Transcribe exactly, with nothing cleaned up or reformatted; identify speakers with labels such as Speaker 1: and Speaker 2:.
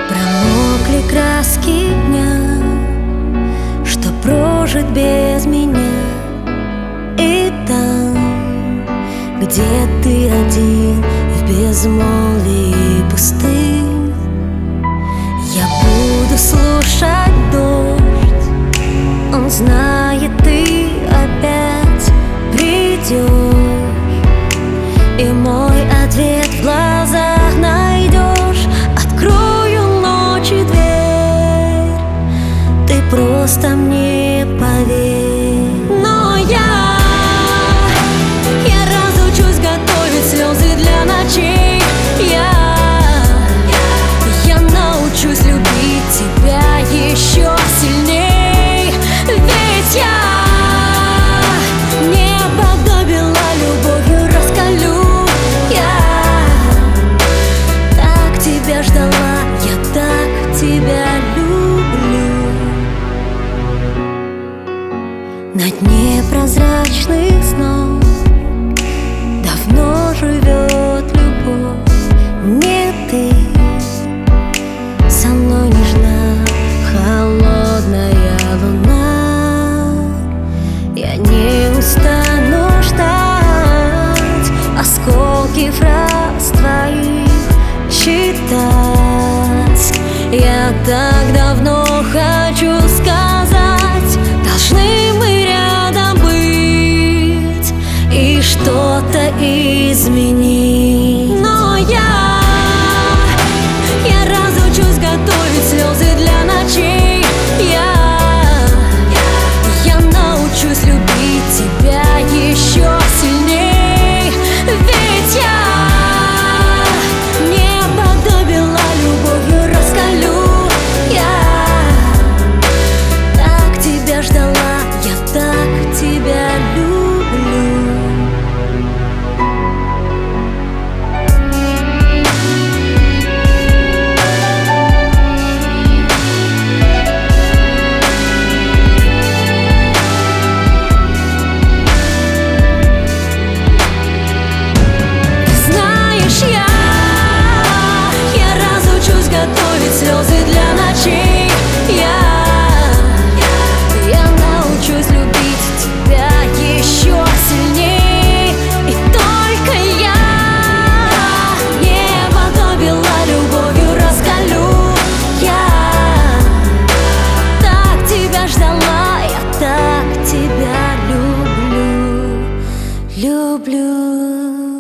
Speaker 1: Промокли краски дня, что прожит без меня. И там, где ты один в безмолвии пустынь, я буду слушать дождь. Он знает, ты опять придешь, и мой ответ в глазах найдешь. Открою ночи дверь, ты просто мне поверь. Но я, я разучусь готовить слезы для ночей. Я, я научусь любить тебя еще сильней. Ведь я небо до бела любовью раскалю. Я так тебя ждала, я так тебя люблю. На дне прозрачных снов давно живет любовь. Не ты со мной нежна, холодная луна. Я не устану ждать осколки фраз твоих читать. Я так давно хочу сказать: должны мы рядом быть и что-то изменить. Но я, я разучусь готовить слезы для ночей. Я, я научусь любить тебя еще сильней. Ведь я небо до бела любовью раскалю. Я так тебя ждала, я так тебя люблю. Готовить слезы для ночей. Я, я научусь любить тебя еще сильней. И только я небо до бела любовью раскалю. Я так тебя ждала, я так тебя люблю, люблю.